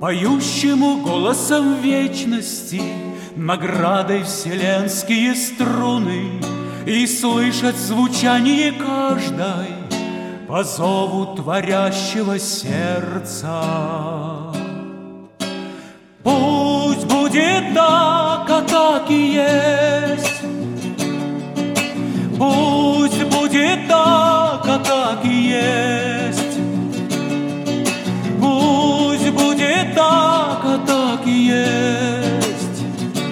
Поющему голосом вечности, наградой вселенские струны, и слышать звучание каждой по зову творящего сердца. Пусть будет так, а так и есть. Пусть будет так, а так и есть. Пусть будет так, а так и есть.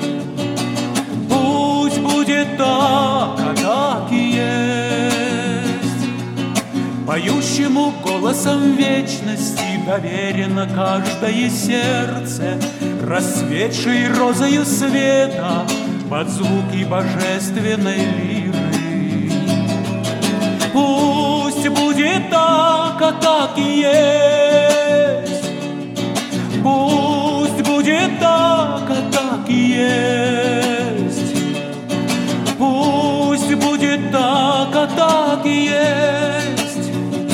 Пусть будет так, а так и есть. Поющему голосом вечности доверено каждое сердце, расцветшей розою света под звуки божественной лиры. Пусть будет так, а так и есть. Пусть будет так, а так и есть. Пусть будет так, а так и есть.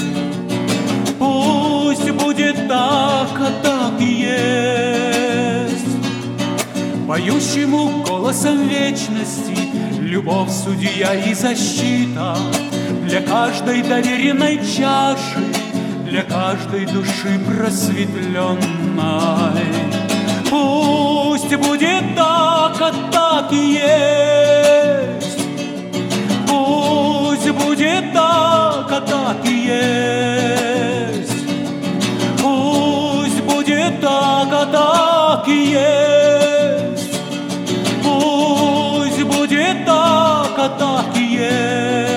Пусть будет так, а так и есть. Поющему голосом вечности любовь, судья и защита для каждой доверенной чаши, для каждой души просветленной. Пусть будет так, а так и есть. Пусть будет так, а так и есть. Пусть будет так, а так и есть. Пусть будет так, а так и есть.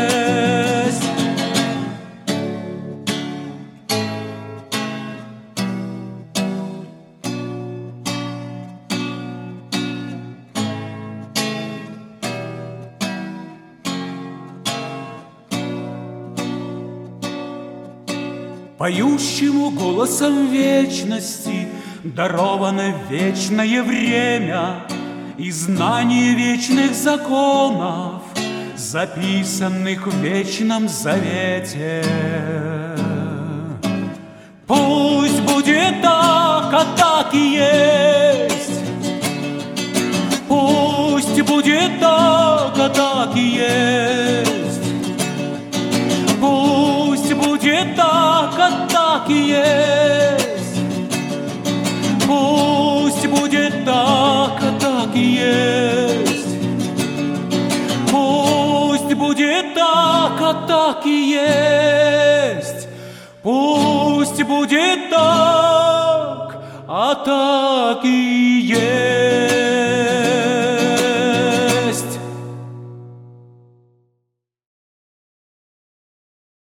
Поющему голосом вечности даровано вечное время и знание вечных законов, записанных в вечном завете. Пусть будет так, а так и есть. Пусть будет так, а так и есть. Пусть будет так, а так и есть. Пусть будет так, а так и есть. Пусть будет так, а так и есть. Пусть будет так, а так и есть.